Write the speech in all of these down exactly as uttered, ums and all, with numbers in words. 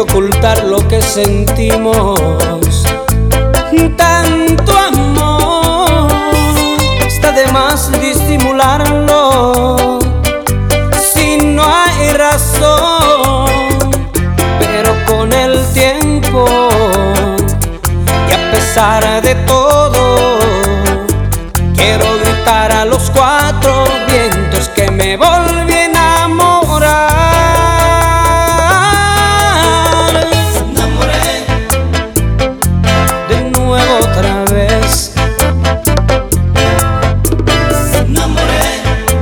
ocultar lo que sentimos. Tanto amor, está de más disimularlo si no hay razón. Pero con el tiempo y a pesar de todo, quiero gritar a los cuatro vientos que me volví a enamorar. Enamoré De nuevo otra vez. Enamoré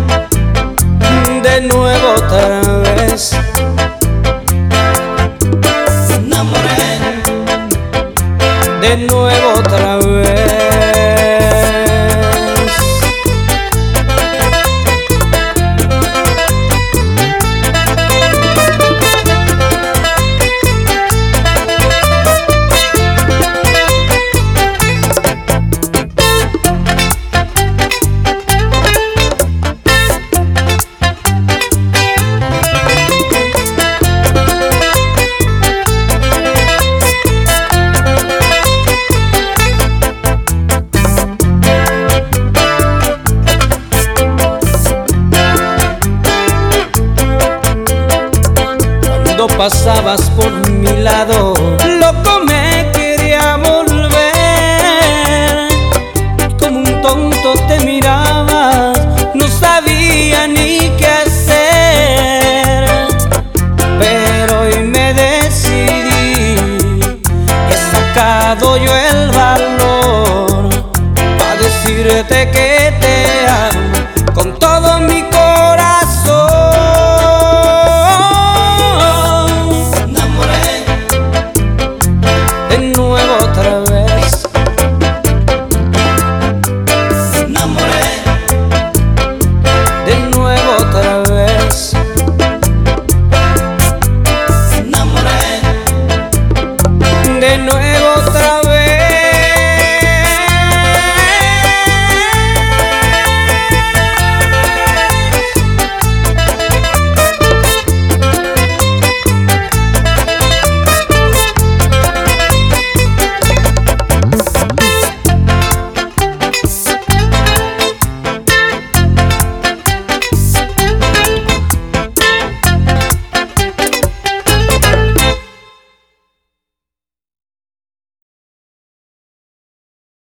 De nuevo otra vez. Enamoré De nuevo otra vez. Cuando pasabas por mi lado, loco me quería volver. Como un tonto te mirabas, no sabía ni qué hacer. Pero hoy me decidí, he sacado yo el valor para decirte que